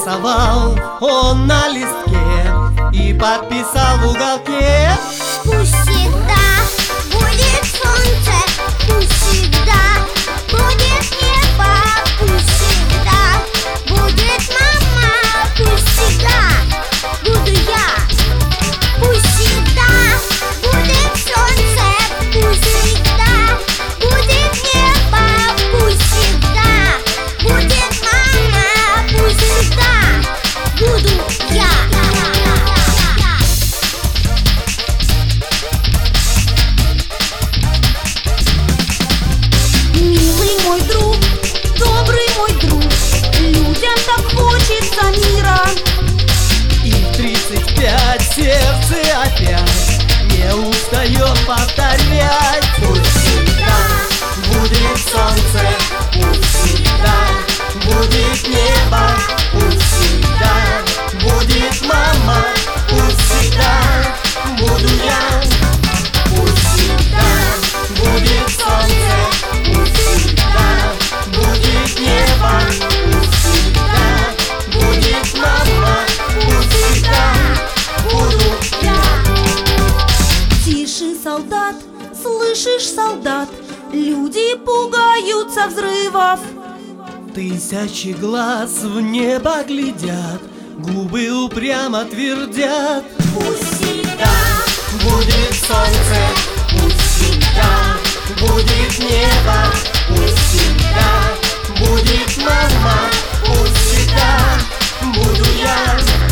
Нарисовал он на листке и подписал в уголке: пусть всегда будет солнце, пусть всегда будет небо, пусть всегда будет мама, пусть всегда буду я. Пусть всегда будет солнце, пусть всегда будет небо, пусть всегда будет мама, пусть всегда буду я. Милый мой друг, добрый мой друг, людям так хочется мира. И в 35 сердце опять не устает повторять: пусть всегда будет солнце, пусть всегда будет небо, пусть всегда будет мама, пусть всегда буду я. Пусть всегда будет солнце, пусть всегда будет небо, пусть всегда будет мама, пусть всегда буду я. Тише, солдат, слышишь, солдат, люди пугаются взрывов. Тысячи глаз в небо глядят, губы упрямо твердят: Пусть всегда будет солнце, пусть всегда будет небо, пусть всегда будет мама, пусть всегда буду я.